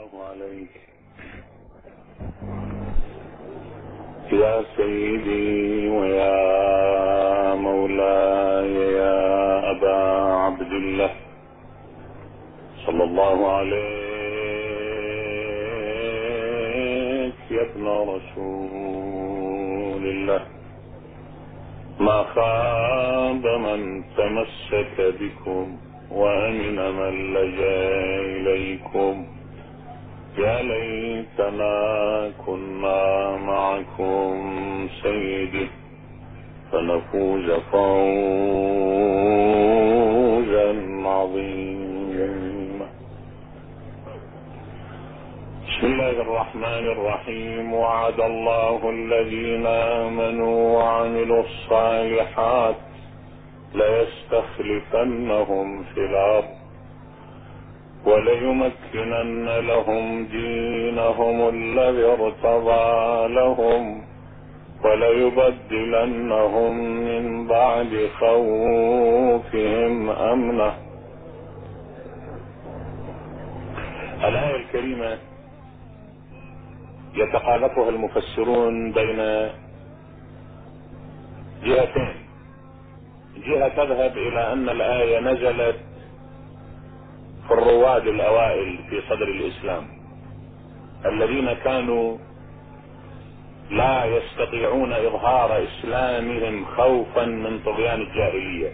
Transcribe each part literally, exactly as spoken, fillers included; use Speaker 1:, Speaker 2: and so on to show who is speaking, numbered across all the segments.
Speaker 1: الله عليك يا سيدي ويا مولاي يا أبا عبد الله صلى الله عليك يا ابن رسول الله. ما خاب من تمسك بكم وأمن من لجأ إليكم. يا ليتنا كنا معكم سيدي فنفوز فوزا عظيما. بسم الله الرحمن الرحيم. وعد الله الذين آمنوا وعملوا الصالحات ليستخلفنهم في الأرض وليمكنن لهم دينهم الذي ارتضى لهم وليبدلنهم من بعد خوفهم أمنا. الآية الكريمة يتخالفها المفسرون بين جهتين. جهة تذهب إلى أن الآية نزلت في الرواد الأوائل في صدر الإسلام الذين كانوا لا يستطيعون إظهار إسلامهم خوفا من طغيان الجاهلية.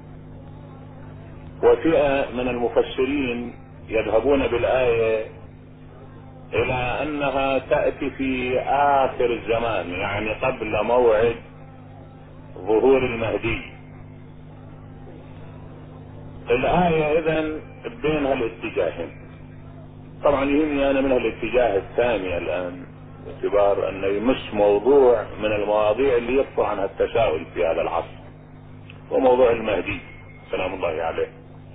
Speaker 1: وفئة من المفسرين يذهبون بالآية إلى أنها تأتي في آخر الزمان، يعني قبل موعد ظهور المهدي. الآية إذن بين هالاتجاهين. طبعا يهمني أنا من الاتجاه الثاني الآن باعتبار أنه يمس موضوع من المواضيع اللي يكثر عنها التساؤل في هذا العصر، وموضوع المهدي سلام الله عليه.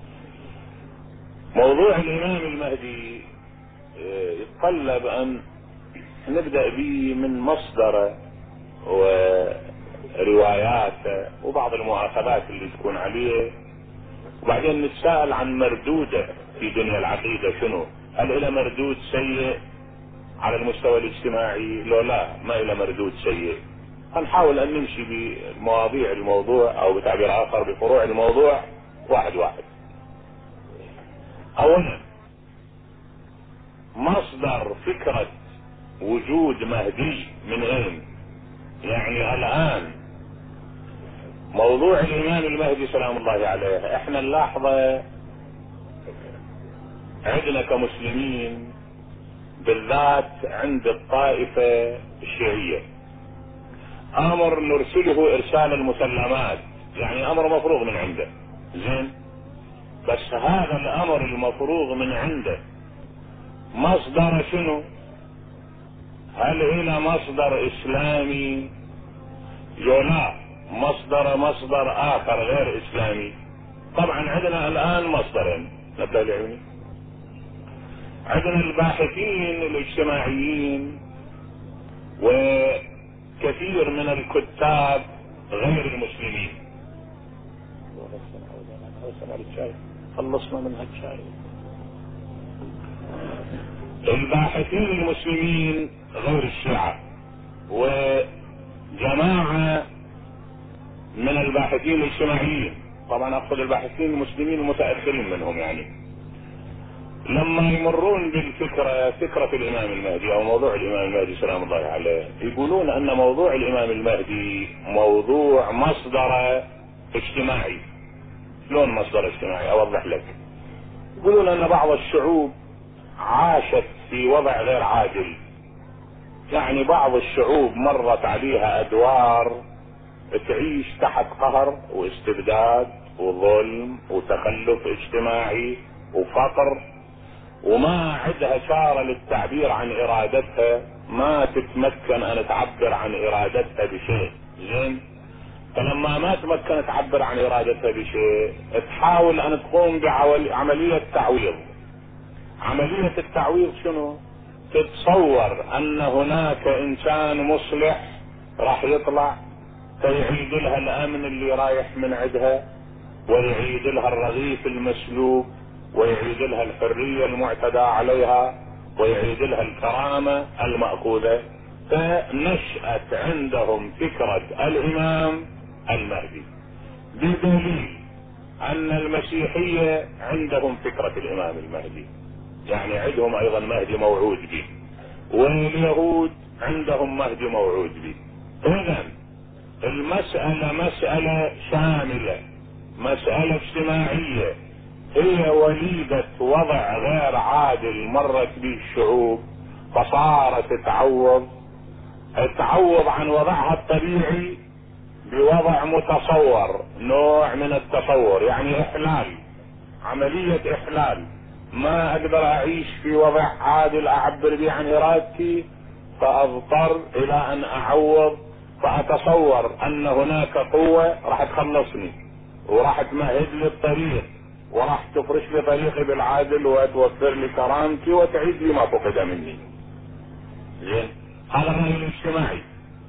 Speaker 1: موضوع الإمام المهدي يتطلب أن نبدأ به من مصدره ورواياته وبعض المؤاخذات اللي تكون عليه، وبعدين نتساءل عن مردوده في دنيا العقيدة شنو. هل إلى مردود سيء على المستوى الاجتماعي؟ لو لا، ما إلى مردود سيء. هنحاول أن نمشي بمواضيع الموضوع أو بتعبير آخر بفروع الموضوع واحد واحد. أولا، مصدر فكرة وجود مهدي من أين؟ يعني الآن موضوع الإمام المهدي سلام الله عليه احنا نلاحظه عندنا كمسلمين بالذات عند الطائفة الشيعية امر نرسله ارسال المسلمات، يعني امر مفروغ من عنده. زين، بس هذا الامر المفروغ من عنده مصدر شنو؟ هل الى مصدر اسلامي؟ لا، مصدر مصدر اخر غير اسلامي. طبعا عندنا الان مصدرين نبدأ العلمي. عندنا الباحثين الاجتماعيين وكثير من الكتاب غير المسلمين. خلصنا من هالشاي. الباحثين المسلمين غير الشيعة وجماعة من الباحثين الاجتماعيين، طبعا اقصد الباحثين المسلمين المتأخرين منهم، يعني لما يمرون بالفكرة فكرة الامام المهدي او موضوع الامام المهدي سلام الله عليه يقولون ان موضوع الامام المهدي موضوع مصدر اجتماعي. شلون مصدر اجتماعي؟ اوضح لك. يقولون ان بعض الشعوب عاشت في وضع غير عادل، يعني بعض الشعوب مرت عليها ادوار تعيش تحت قهر واستبداد وظلم وتخلف اجتماعي وفقر، وما عندها شارة للتعبير عن ارادتها، ما تتمكن ان تعبر عن ارادتها بشيء. زين، فلما ما تمكن تعبر عن ارادتها بشيء تحاول ان تقوم بعملية تعويض. عملية التعويض شنو؟ تتصور ان هناك انسان مصلح راح يطلع فيعيد لها الامن اللي رايح من عندها، ويعيد لها الرغيف المسلوب، ويعيد لها الحرية المعتدى عليها، ويعيد لها الكرامة المأخوذة. فنشأت عندهم فكرة الامام المهدي، بدليل ان المسيحية عندهم فكرة الامام المهدي، يعني عندهم ايضا مهدي موعود به، واليهود عندهم مهدي موعود به. اذا المسألة مسألة شاملة، مسألة اجتماعية، هي وليدة وضع غير عادل مرت به الشعوب، فصارت تعوض تعوض عن وضعها الطبيعي بوضع متصور، نوع من التصور، يعني احلال، عملية احلال. ما اقدر اعيش في وضع عادل اعبر به عن ارادتي، فاضطر الى ان اعوض، فاتصور ان هناك قوة راح تخلصني وراح تمهد لي الطريق وراح تفرش لي طريقي بالعادل وتوفر لي كرامتي وتعيد لي ما فقد مني. زين، هذا الرأي الاجتماعي.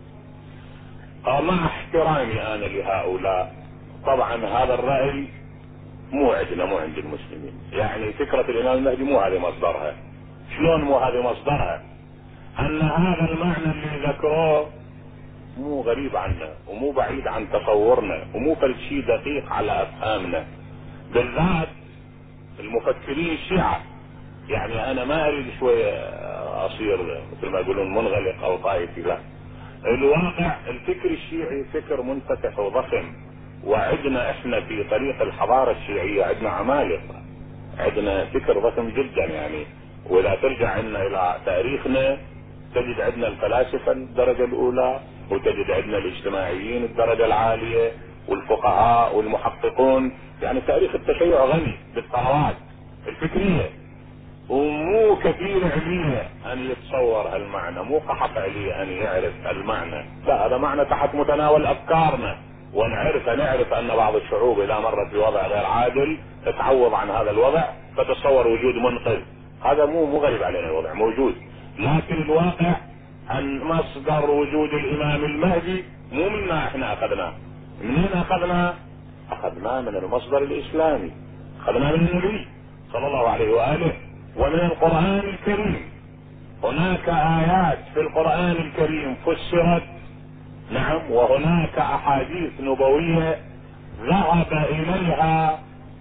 Speaker 1: مع احترامي انا لهؤلاء، طبعا هذا الرأي مو عندنا، مو عند المسلمين. يعني فكرة الامام المهدي مو هذه مصدرها. شلون مو هذه مصدرها؟ ان هذا المعنى اللي ذكروه مو غريب عنا ومو بعيد عن تصورنا ومو فلشي دقيق على افهامنا، بالذات المفكرين الشيعة. يعني انا ما اريد شوية اصير مثل ما يقولون منغلق او طائفي، لا، الواقع الفكر الشيعي فكر منفتح وضخم، وعدنا احنا في طريق الحضارة الشيعية عدنا عمالقة، عدنا فكر ضخم جدا. يعني واذا ترجع عنا الى تاريخنا تجد عندنا الفلاسفة الدرجة الاولى، وتجد عندنا الاجتماعيين الدرجة العالية، والفقهاء والمحققون. يعني تاريخ التشيع غني بالثروات الفكرية، ومو كثير عليه ان يتصور هالمعنى، مو قحط عليه ان يعرف المعنى، لا، هذا معنى تحت متناول افكارنا، ونعرف نعرف ان بعض الشعوب اذا مرت بوضع غير عادل تتعوض عن هذا الوضع فتتصور وجود منقذ. هذا مو مو غريب علينا، الوضع موجود. لكن الواقع ان مصدر وجود الامام المهدي مو منا احنا اخذناه. منين اخذناه؟ اخذناه من المصدر الاسلامي، اخذناه من النبي صلى الله عليه واله ومن القرآن الكريم. هناك آيات في القرآن الكريم فسرت، نعم، وهناك أحاديث نبوية ذهب إليها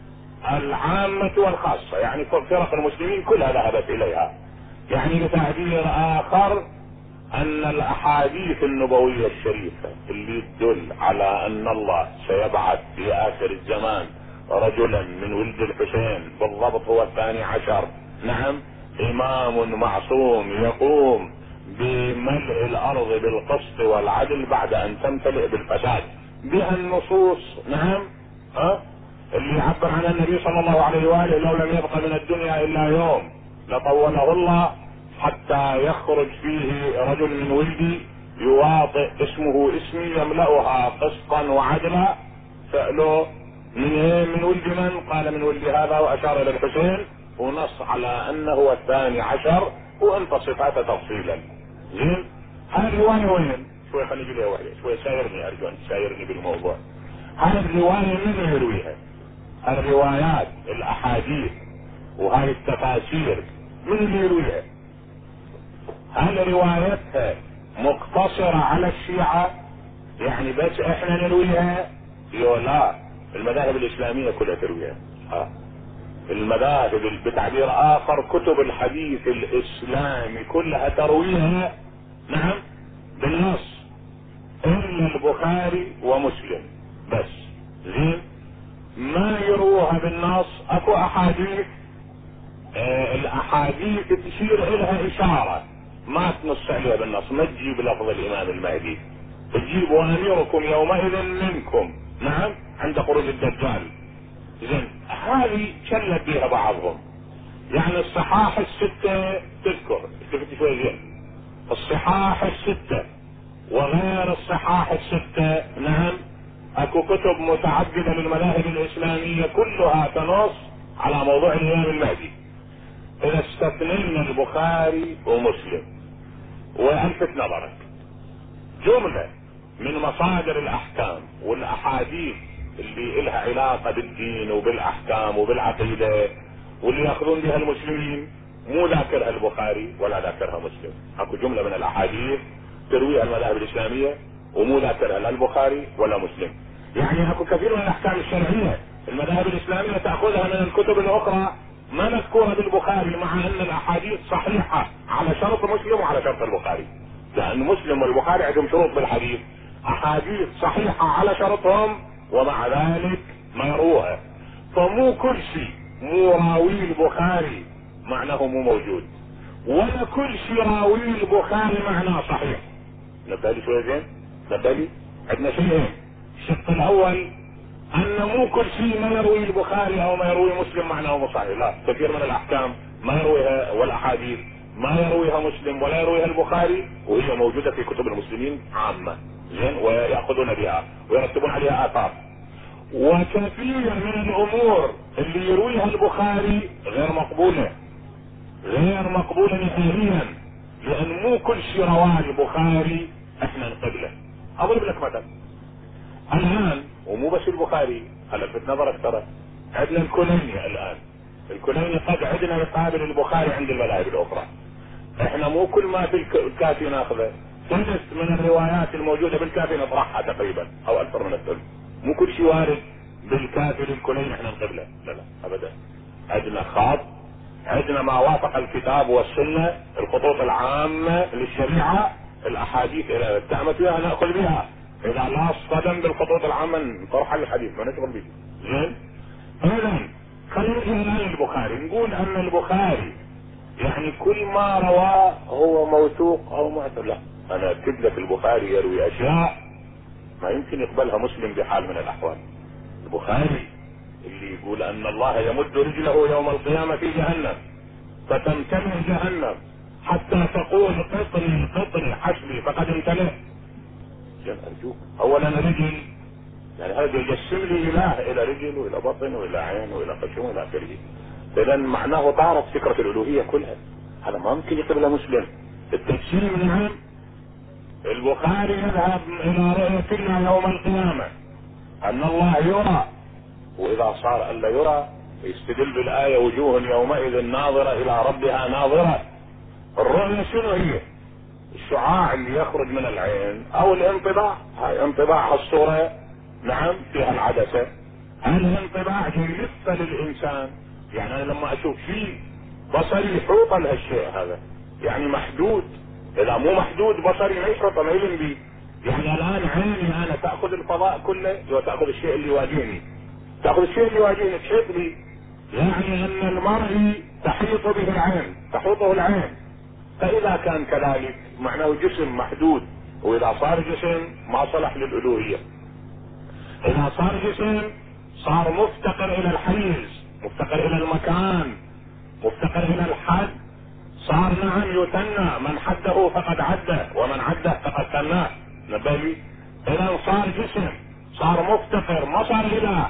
Speaker 1: العامة والخاصة، يعني فرق المسلمين كلها ذهبت إليها. يعني بتعبير آخر أن الأحاديث النبوية الشريفة اللي تدل على أن الله سيبعث في آخر الزمان رجلا من ولد الحسين، بالضبط هو الثاني عشر، نعم، امام معصوم يقوم بملء الارض بالقسط والعدل بعد ان تمتلئ بالفساد، بها النصوص، نعم، ها اللي يعبر عن النبي صلى الله عليه واله لو لم يبق من الدنيا الا يوم لطوله الله حتى يخرج فيه رجل من ولدي يواطئ اسمه اسمي يملأها قسطا وعدلا. سألوه من ايه؟ من ولد من؟ قال من ولد هذا، واشار الى الحسين، ونص على انه هو الثاني عشر، وانت صفاته تفصيلا. زين، هذه الرواية وين؟ شوي خليني اجيب لها وحده، شوي سايرني، ارجو ان تسايرني بالموضوع. هذه الرواية من يرويها؟ الروايات الاحاديث وهذه التفاسير من اللي يرويها؟ هل روايتها مقتصرة على الشيعة؟ يعني بس احنا نرويها؟ يو لا، المذاهب الاسلامية كلها ترويها. ها المذاهب بتعبير اخر كتب الحديث الاسلامي كلها ترويها، نعم، بالنص، الا البخاري ومسلم بس. زين، ما يروها بالنص. اكو احاديث، آه الاحاديث تشير الها اشارة، ما تنص عليها بالنص، ما تجيب لفظ الامام المهدي، تجيب واميركم يومئذ منكم، نعم، عند خروج الدجال. زين، هذه شلت بها بعضهم. يعني الصحاح الستة تذكر، شفت شوي زين، الصحاح الستة وغير الصحاح الستة، نعم، اكو كتب متعددة للمذاهب الاسلامية كلها تنص على موضوع الامام المهدي. اذا استثنينا البخاري ومسلم، والفت نظرك، جملة من مصادر الاحكام والاحاديث اللي إلها علاقة بالدين وبالاحكام وبالعقيدة واللي ياخذون بها المسلمين، مو ذاكرها البخاري ولا ذاكرها مسلم. اكو جملة من الاحاديث ترويها المذاهب الاسلامية ومو ذاكرها لا البخاري ولا مسلم. يعني اكو كثير من الاحكام الشرعية المذاهب الاسلامية تأخذها من الكتب الاخرى ما مذكورة بالبخاري، مع ان الاحاديث صحيحة على شرط مسلم وعلى شرط البخاري، لان مسلم والبخاري عندهم شروط بالحديث، احاديث صحيحة على شرطهم ومع ذلك ما يروها. فمو كل شيء مو راوي البخاري معناه مو موجود، ولا كل شيء راوي البخاري معناه صحيح. نبالي شوي زين، نبالي عندنا شيئين. الشق الاول ان مو كل شيء ما يروي البخاري او ما يروي مسلم معناه مو صحيح، لا، كثير من الاحكام ما يرويها والاحاديث ما يرويها مسلم ولا يرويها البخاري وهي موجودة في كتب المسلمين عامة، زين، ويأخذون بها ويرتبون عليها آثار. وكثير من الامور اللي يرويها البخاري غير مقبولة، غير مقبولة نهائيا، لان مو كل شيء رواه البخاري احنا نقبله. اضرب لك مثلا الان، ومو بس البخاري، الفت نظرك ترى عندنا الكليني الان، الكليني قد عندنا يقابل البخاري عند المذاهب الاخرى. احنا مو كل ما في الكافي ناخذه، ثلث من الروايات الموجودة بالكافي نطرحها تقريبا او اكثر من الثلث. مو كل شيء وارد بالكافي للكليني احنا نقبله، لا لا ابدا. عندنا خاص، عندنا ما وافق الكتاب والسنة، الخطوط العامة للشريعة، الاحاديث اذا اتهمت بها ناخذ بها، اذا لا اصطدم بالخطوط العامة نطرح الحديث ما نشغل به. زين، اذا خلينا نجي البخاري نقول ان البخاري يعني كل ما رواه هو موثوق او معتبر، لا، انا اكتب لك البخاري يروي اشياء ما يمكن يقبلها مسلم بحال من الاحوال. البخاري اللي يقول ان الله يمد رجله يوم القيامة في جهنم فتمتلئ جهنم حتى تقول قطري قطري حسبي فقد امتلئ. ارجوك، اولا رجل يعني هذا يجسم لي اله الى رجل والى بطن والى عين والى خشم والى اخره، اذا معناه طارت فكرة الالوهية كلها، هذا ما ممكن يقبلها مسلم. التجسيم نعم، البخاري يذهب الى رؤية الله يوم القيامة ان الله يرى، واذا صار الا يرى يستدل بالاية وجوه يومئذ ناظرة الى ربها ناظرة. الرؤية شنو هي؟ الشعاع اللي يخرج من العين او الانطباع، هاي انطباع الصورة نعم فيها العدسة، الانطباع يلف للانسان. يعني انا لما اشوف شيء بصري يحوط لهالشيء هذا، يعني محدود، اذا مو محدود بصري ما يحوط ما يلم بي. يعني الان عيني انا تاخذ الفضاء كله وتاخذ الشيء اللي يواجهني، تاخذ الشيء اللي يواجهني تحيط لي، يعني ان المرء تحيط به العين، تحوطه العين. فاذا كان كذلك معناه جسم محدود، واذا صار جسم ما صلح للالوهية. اذا صار جسم صار مفتقر الى الحيز، مفتقر الى المكان، مفتقر الى الحد، صار نعم يثنى، من حده فقد عده ومن عده فقد ثناه. نبالي، اذا صار جسم صار مفتقر ما صار اله.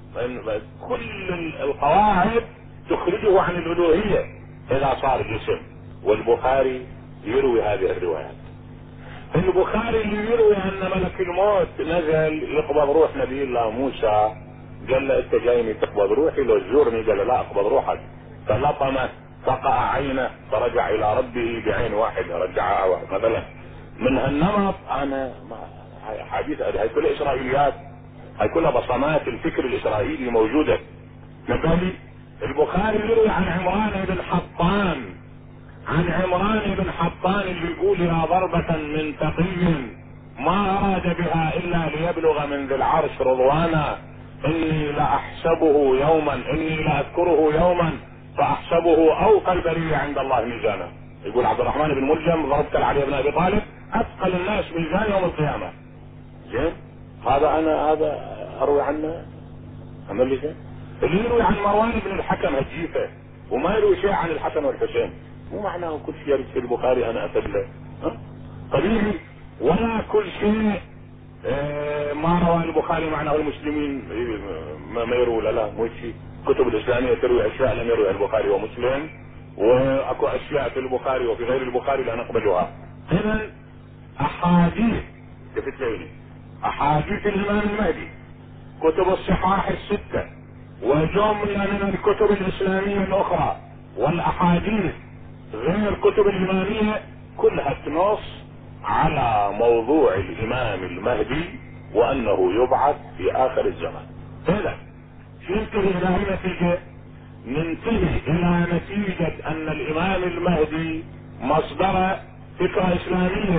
Speaker 1: كل القواعد تخرجه عن الالوهية اذا صار جسم. والبخاري يروي هذه الروايات. البخاري اللي يروي ان ملك الموت نزل يقبض روح نبي الله موسى، قال له انت جايني تقبض روحي لو تزورني؟ قال له لا اقبض روحك، فلطمه فقع عينه فرجع الى ربه بعين واحده رجعها مثلا. من هالنمط انا حديث هاي كلها اسرائيليات، هاي كلها بصمات الفكر الاسرائيلي موجوده. نبالي، البخاري يروي عن عمران بن حطان، عن عمران بن حطان اللي يقول يا ضربة من تقي ما اراد بها الا ليبلغ من ذي العرش رضوانا، اني لاحسبه يوما اني لاذكره يوما فاحسبه اوفى البرية عند الله ميزانا. يقول عبد الرحمن بن ملجم ضربت علي بن ابي طالب اثقل الناس ميزان يوم القيامة. زين، هذا انا هذا اروي عنه. اما اللي زين اللي يروي عن مروان بن الحكم هجيفه وما يروي شيء عن الحسن والحسين، مو معناه كل شيء يرد في البخاري انا اتبله، ها طبيعي. ولا كل شيء اه ما روى البخاري معناه المسلمين ما, ما يروي، لا لا مو شيء. كتب الاسلامية تروي اشياء لم يروي البخاري ومسلم، واكو اشياء في البخاري وفي غير البخاري لا نقبلها. اذا احاديث شفت لي احاديث الامام المهدي، كتب الصحاح الستة وجملة من الكتب الاسلامية الاخرى والاحاديث غير الكتب الإمامية كلها تنص على موضوع الإمام المهدي وأنه يبعث في آخر الزمان. إذا ننتهي إلى أي نتيجة؟ ننتهي إلى نتيجة أن الإمام المهدي مصدر فكرة إسلامية،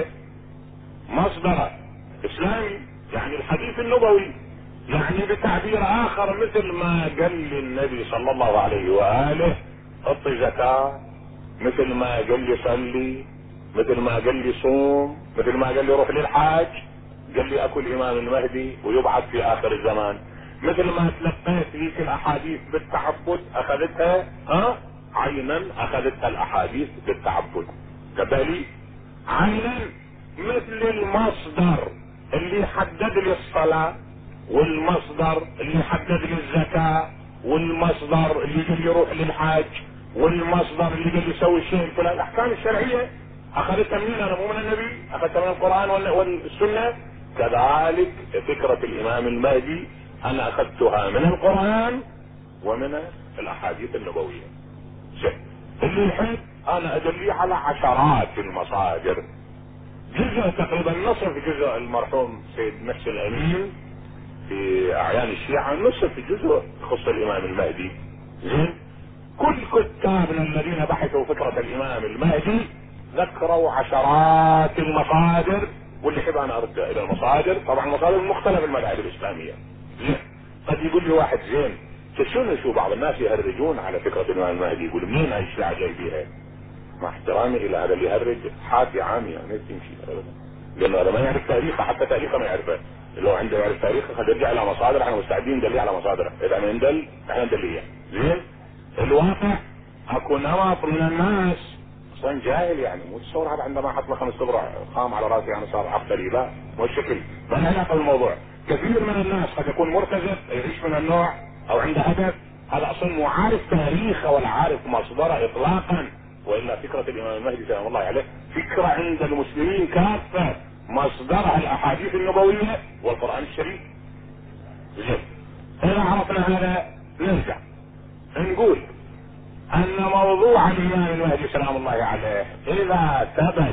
Speaker 1: مصدر إسلامي، يعني الحديث النبوي، يعني بتعبير آخر مثل ما قال النبي صلى الله عليه وآله اعطي زكاة، مثل ما قال لي صلي، مثل ما قال لي صوم، مثل ما قال لي روح للحاج، قال لي اكو الامام المهدي ويبعث في اخر الزمان. مثل ما تلقيت ذيك الاحاديث بالتعبد اخذتها ها عينا، اخذتها الاحاديث بالتعبد كبالي عينا، مثل المصدر اللي حدد لي الصلاة، والمصدر اللي حدد لي الزكاة، والمصدر اللي قال لي روح للحاج، والمصدر اللي قال لي سوي الشيء الفلاني. الاحكام الشرعية اخذتها منين؟ انا مو من النبي، اخذتها من القرآن والسنة. كذلك فكرة الامام المهدي انا اخذتها من القرآن ومن الاحاديث النبوية. شيء اللي يحب انا ادلي على عشرات المصادر، جزء تقريبا نصف جزء المرحوم سيد محسن الامين في اعيان الشيعة، نصف جزء يخص الامام المهدي. زين، كل كتابنا الذين بحثوا فكرة الامام المهدي ذكروا عشرات المصادر، واللي يحب انا ارجع الى المصادر، طبعا المصادر من مختلف المذاهب الاسلامية. زين، قد يقول لي واحد زين شنو شو بعض الناس يهرجون على فكرة الامام المهدي، يقول منين هاي الشيعة جايبيها؟ مع احترامي الى هذا اللي يهرج حاتي عامية ما تمشي ابدا، لانه هذا ما يعرف تاريخه، حتى تاريخه ما يعرفه. لو عنده يعرف تاريخه خليه يرجع الى مصادر، احنا مستعدين ندلي على مصادره، اذا ما ندل احنا ندليه. زين، الواقع اكو نمط من الناس اصلا جاهل، يعني مو تصور هذا عندما حط له خمس ابرع خام على راسي يعني صار عبقري، لا مو الشكل، ما له علاقه بالموضوع. كثير من الناس قد يكون مرتزق يعيش من النوع او عنده هدف، هذا اصلا مو عارف تاريخه ولا عارف مصدره اطلاقا. والا فكرة الامام المهدي سلام الله عليه فكرة عند المسلمين كافة، مصدرها الاحاديث النبوية والقرآن الشريف. زين، اذا عرفنا هذا نرجع نقول ان موضوع الامام المهدي سلام الله عليه اذا ثبت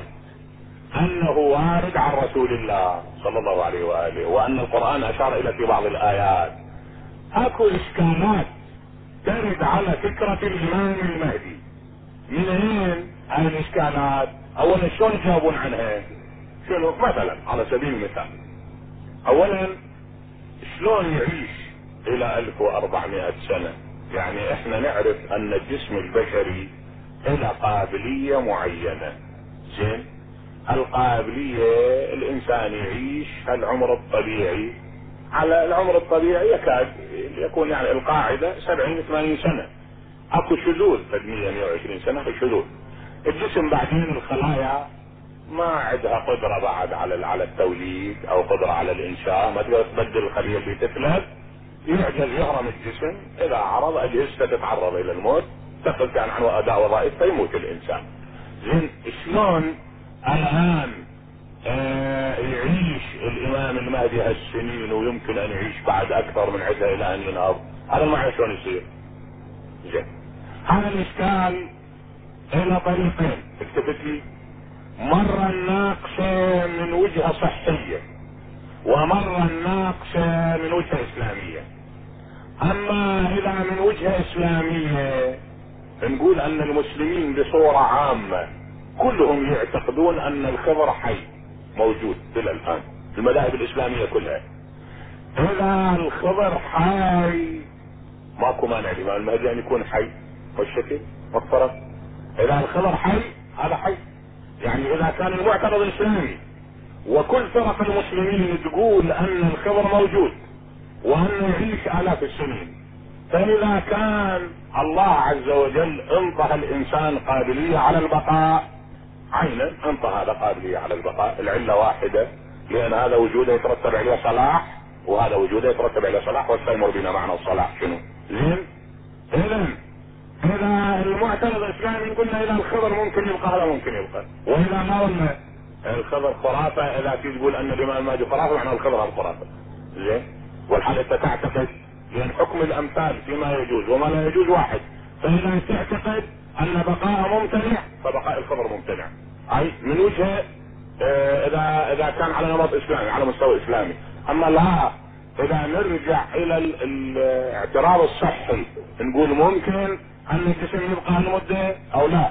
Speaker 1: انه وارد عن رسول الله صلى الله عليه واله، وان القرآن اشار الى في بعض الايات، اكو اشكالات ترد على فكرة الامام المهدي. من اين هاي الاشكالات؟ اولا شلون يجاوبون عنها؟ شنو مثلا على سبيل المثال، اولا شلون يعيش الى الف واربعمائة سنة؟ يعني احنا نعرف ان الجسم البشري له قابلية معينة. زين، القابلية الانسان يعيش العمر الطبيعي، على العمر الطبيعي يكاد يكون يعني القاعدة سبعين ثمانين سنة، اكو شذوذ قد مية مية وعشرين سنة في شذوذ. الجسم بعدين الخلايا ما عندها قدرة بعد على على التوليد او قدرة على الانشاء، ما تقدر تبدل الخلية اللي تتلف، يعجز يهرم الجسم، اذا عرض اجهزته تتعرض الى الموت، تقل كان عنه اداء وظائف فيموت الانسان. زين، شلون الان آه يعيش الامام المهدي هالسنين ويمكن ان يعيش بعد اكثر من عدة الى ان ينهض؟ هذا ما شلون يصير؟ زين، هذا الاشكال الى طريقين اكتبت لي، مرة ناقشة من وجهة صحية ومرة ناقشة من وجهة اسلامية. اما اذا من وجهة اسلامية نقول ان المسلمين بصورة عامة كلهم يعتقدون ان الخضر حي موجود الى الان، المذاهب الاسلامية كلها. اذا الخضر حي ماكو مانع الامام المهدي ان يكون حي، والشكل والطرف. اذا الخضر حي هذا حي، يعني اذا كان المعتقد الاسلامي وكل فرق المسلمين تقول ان الخضر موجود وانه يعيش الاف السنين، فاذا كان الله عز وجل انطى الانسان قابلية على البقاء، عينا انطى هذا قابلية على البقاء، العلة واحدة، لان هذا وجوده يترتب عليه صلاح وهذا وجوده يترتب عليه صلاح، والسيمر بنا معنى الصلاح شنو؟ زين، اذا اذا المعتقد الاسلامي قلنا اذا الخضر ممكن يبقى هذا ممكن يبقى، واذا ما قلنا الخضر خرافة، اذا في تقول ان الامام المهدي خرافة معنى الخضر هذا خرافة. زين، والحال انت تعتقد، لان حكم الامثال فيما يجوز وما لا يجوز واحد، فاذا تعتقد ان بقاء ممتنع فبقاء الخبر ممتنع، اي من وجهه اه اذا اذا كان على نمط اسلامي على مستوى اسلامي. اما لا اذا نرجع الى الاعتراض الصحي نقول ممكن ان الجسم يبقى هالمده او لا،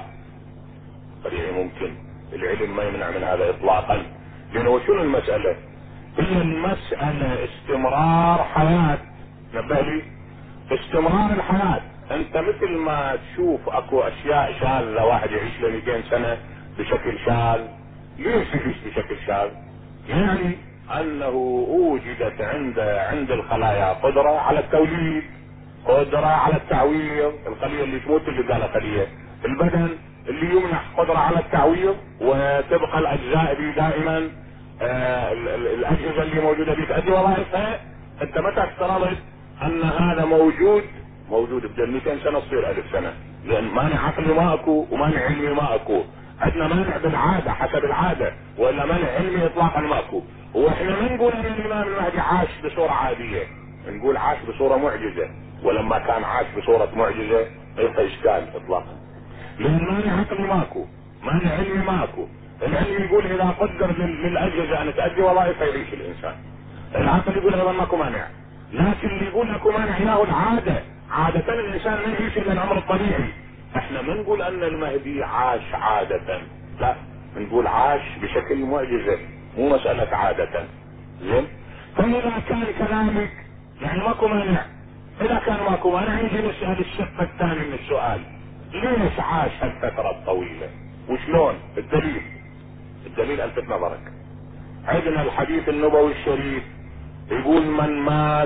Speaker 1: طبيعي ممكن، العلم ما يمنع من هذا اطلاقا. لانه شنو المسألة؟ هي المسألة استمرار حياة، نبه لي استمرار الحياة. انت مثل ما تشوف اكو اشياء شاذة، واحد يعيش له مئتين سنة بشكل شاذ، ليش يعيش بشكل شاذ؟ يعني انه اوجدت عند عند الخلايا قدرة على التوليد، قدرة على التعويض، الخلية اللي تموت اللي قالها خلية البدن اللي يمنح قدرة على التعويض، وتبقى الاجزاء دي دائما آه الاجهزة اللي موجودة دي تؤدي وظائفها. انت متى افترضت ان هذا موجود موجود بدل مئتين سنة تصير ألف سنة، لان مانع عقلي ما اكو ومانع علمي ما اكو، عندنا مانع بالعادة حسب العادة، ولا مانع علمي اطلاقا ما اكو. واحنا ما نقول ان الامام المهدي عاش بصورة عادية، نقول عاش بصورة معجزة، ولما كان عاش بصورة معجزة ما يبقى اشكال اطلاقا، لان مانع عقلي ماكو، مانع علمي ماكو. العلم يقول اذا قدر للاجهزة ان تؤدي وظائفها يعيش الانسان، العقل يقول هذا ماكو مانع. لكن اللي يقول لكم مانع له العادة، عادة الانسان ما يعيش الا الامر الطبيعي. احنا ما نقول ان المهدي عاش عادة، لا نقول عاش بشكل معجزة، مو مسألة عادة. زين؟ فاذا كان كذلك يعني ماكو مانع، اذا كان ماكو مانع يجي نسأل الشق الثاني من السؤال، ليش عاش هالفترة الطويلة؟ وشلون؟ الدليل الدليل الفت نظرك. عندنا الحديث النبوي الشريف يقول من مات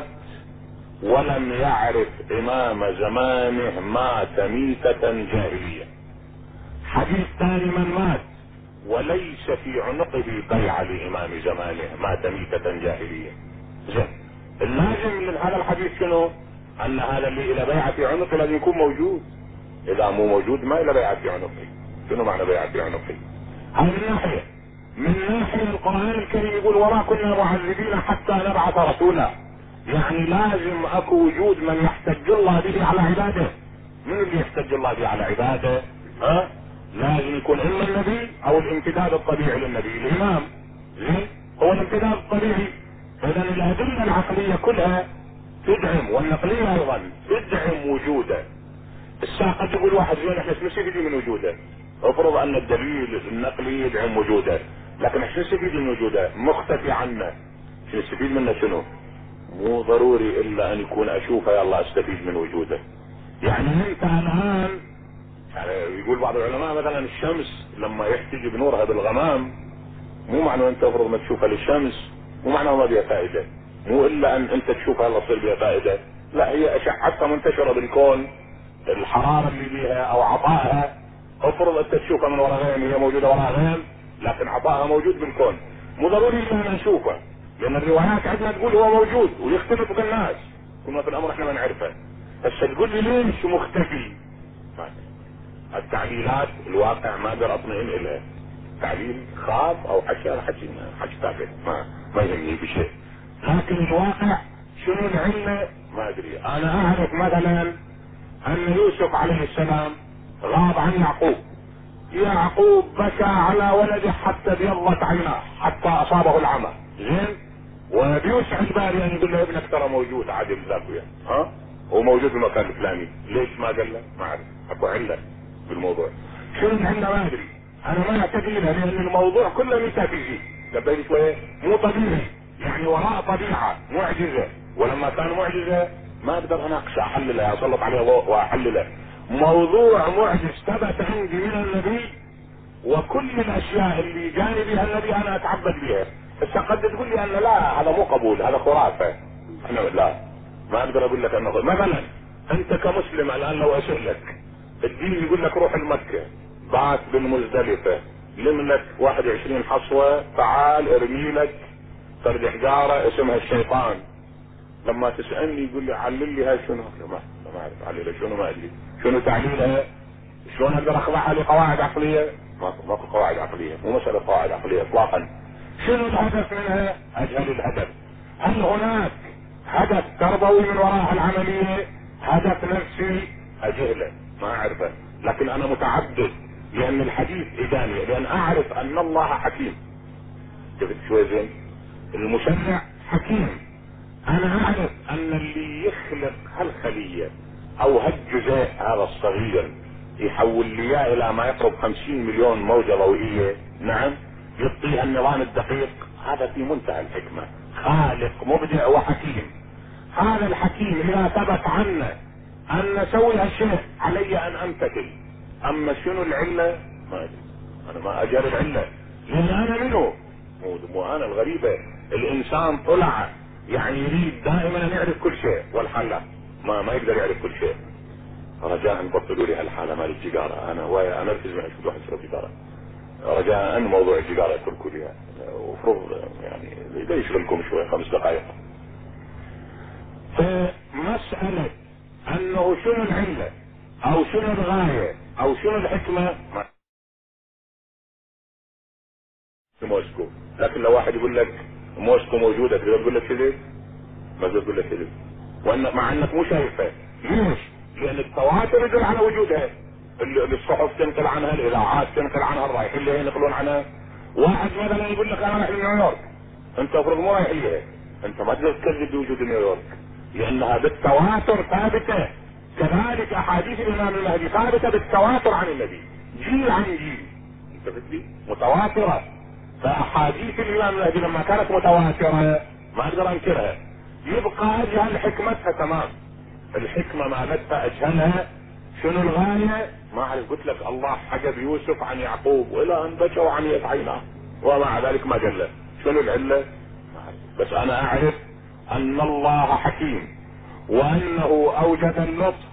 Speaker 1: ولم يعرف امام زمانه مات ميتة جاهلية. حديث ثاني من مات وليس في عنقه بيعة لامام زمانه مات ميتة جاهلية. زين، اللازم من هذا الحديث شنو؟ ان هذا اللي الى بيعة في عنقه لازم يكون موجود، اذا مو موجود ما الى بيعة في عنقه. شنو معنى بيعة في عنقه؟ هذه من ناحية. من ناحية القرآن الكريم يقول وما كنا معذبين حتى نبعث رسولا، يعني لازم اكو وجود من يحتج الله به على عباده. من اللي يحتج الله به على عباده؟ ها؟ لازم يكون اما النبي او الامتداد الطبيعي للنبي الامام. زين؟ هو الامتداد الطبيعي. اذا الادله العقليه كلها تدعم، والنقليه ايضا تدعم وجوده. الساعة قد يقول واحد زين احنا شو نستفيد من وجوده؟ افرض ان الدليل النقلي يدعم وجوده، لكن احنا نستفيد من وجوده مختفي عنا، شو نستفيد منه؟ شنو؟ مو ضروري الا ان يكون اشوفه يلا استفيد من وجوده. يعني انت الان يعني يقول بعض العلماء مثلا الشمس لما يحتج بنورها بالغمام، مو معنى انت افرض ما تشوفها للشمس مو معنى ما بها فائدة، مو الا ان انت تشوفها يلا تصير بها فائدة، لا هي اشعتها منتشرة بالكون، الحرارة اللي بيها او عطائها افرض انت تشوفها من وراء غيم، هي موجودة وراء غيم لكن عطائها موجود بالكون، مو ضروري ان نشوفه، لان الروايات عندنا تقول هو موجود ويختلف بالناس، كنا في الامر احنا ما نعرفه. بس تقول لي ليش مختفي؟ التعليلات الواقع ما اقدر اطمئن اليها، تعليل خاص او حكي حكي حكي تافه ما ما يهمني بشيء، لكن الواقع شنو العلة ما ادري. انا اعرف مثلا ان يوسف عليه السلام غاب عن يعقوب، يعقوب بكى على ولده حتى ابيضت عيناه حتى اصابه العمى. زين، وبيوسع الباري ان يقول له ابنك ترى موجود عادل ذاك وياه، ها هو موجود في المكان الفلاني، ليش ما قال له؟ ما اعرف، اكو عله بالموضوع. شنو العله ما ادري، انا ما اعتقد لها، لان الموضوع كله ميتافيزيك، تبين شويه مو طبيعي، يعني وراء طبيعه معجزه، ولما كان معجزه ما اقدر اناقشه احللها اسلط عليه ضوء واحلله. موضوع معجز ثبت عندي من النبي، وكل الاشياء اللي جاني بها النبي انا اتعبد بها. بس قد تقول لي ان لا هذا مو قبول، هذا خرافه، انا لا ما اقدر اقول لك انه مثلا انت كمسلم الان لو اسالك الدين يقول لك روح المكة بعث بالمزدلفة لم لك واحد وعشرين حصوة، تعال ارمي لك فرد حجارة اسمها الشيطان، لما تسألني يقول لي علل لي هاي شنو؟ ما ما اعرف عللها شنو، ما ادري شنو تعليلها، شلون اقدر اخضعها لقواعد عقلية؟ ماكو ماكو قواعد عقلية، مو مسألة قواعد عقلية اطلاقا. شنو الهدف منها؟ اجهل الهدف. هل هناك هدف تربوي من وراء العملية؟ هدف نفسي؟ اجهله ما اعرفه، لكن انا متعبد لان الحديث اجاني، لان اعرف ان الله حكيم. شفت شوي زين؟ المشرع حكيم. انا اعرف ان اللي يخلق هالخلية او هالجزيء هذا الصغير يحول لي اياه الى ما يقرب خمسين مليون موجة ضوئية، نعم، يعطيها النظام الدقيق، هذا في منتهى الحكمة. خالق مبدع وحكيم. هذا الحكيم اذا ثبت عنه ان نسوي هالشيء علي ان امتثل. اما شنو العلة ما ادري، انا ما اجرب علة لان انا منه، مو مو انا الغريبة. الانسان طلع يعني يريد دائما ان يعرف كل شيء، والحال لا، ما ما يقدر يعرف كل شيء. رجاء بطلوا لي هالحالة مال الجيجارة، انا ويا انركز مع شو واحد يشرب جيجارة. رجاء موضوع الجيجارة اتركوا لي، وفرض يعني اذا يشغلكم شوي خمس دقائق. فمسألة انه شنو العلة او شنو الغاية او شنو الحكمة موسكو. لكن لو واحد يقول لك موسكو موجودة تقدر تقول لك كذب؟ ما تقدر تقول لك كذب، وانك مع انك مو شايفها. ليش؟ لان التواتر يدل على وجودها، الصحف تنقل عنها، الاذاعات تنقل عنها، الرايحين اللي ينقلون عنها. واحد مثلا يقول لك انا رايح لنيويورك، انت افرض مو رايح ليها، انت ما تقدر تكذب بوجود نيويورك لانها بالتواتر ثابته. كذلك احاديث الامام المهدي ثابته بالتواتر عن النبي، جيل عن جيل، انت فهمتني؟ متواتره. فاحاديث الامام المهدي لما كانت متواتره ما اقدر انكرها. يبقى اجهل حكمتها تمام. الحكمه مالتها اجهلها. شنو الغايه؟ ما اعرف. قلت لك الله حجب يوسف عن يعقوب والى ان بكوا عن عيناه ومع ذلك ما جله. شنو العله؟ ما اعرف. بس انا اعرف ان الله حكيم وانه اوجد اللطف.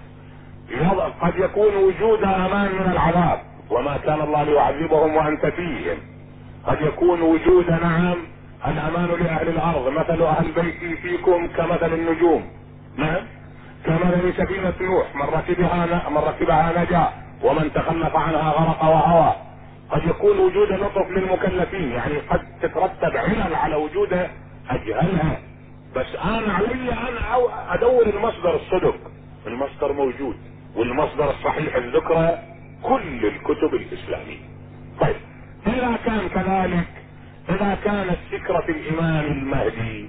Speaker 1: قد يكون وجود امان من العذاب، وما كان الله ليعذبهم وانت فيهم. قد يكون وجود نعم الامان لاهل الارض، مثل اهل بيتي فيكم كمثل النجوم، نعم، كمثل سفينة نوح، من ركبها من ركبها نجا ومن تخلف عنها غرق وهوى. قد يكون وجود لطف للمكلفين، يعني قد تترتب علل على وجوده اجهلها. بس انا علي ان ادور المصدر الصدق. المصدر موجود، والمصدر الصحيح الذكرى كل الكتب الاسلامية. طيب اذا كان كذلك، اذا كانت فكرة الامام المهدي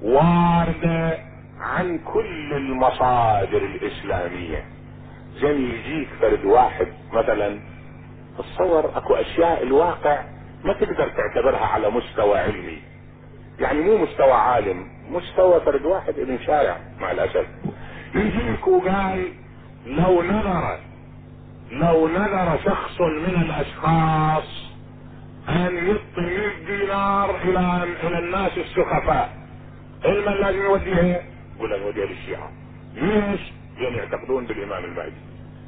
Speaker 1: واردة عن كل المصادر الاسلامية، زي يجيك فرد واحد مثلا، تصور اكو اشياء الواقع ما تقدر تعتبرها على مستوى علمي، يعني مو مستوى عالم، مستوى فرد واحد ابن شارع مع الاسف. يجيك وقال لو نظر لو نظر شخص من الاشخاص ان يعطي مئة دينار الى الى الناس السخفاء، علما لازم يوديها، يقول لك نوديها للشيعة. ليش؟ لان يعتقدون بالامام المهدي.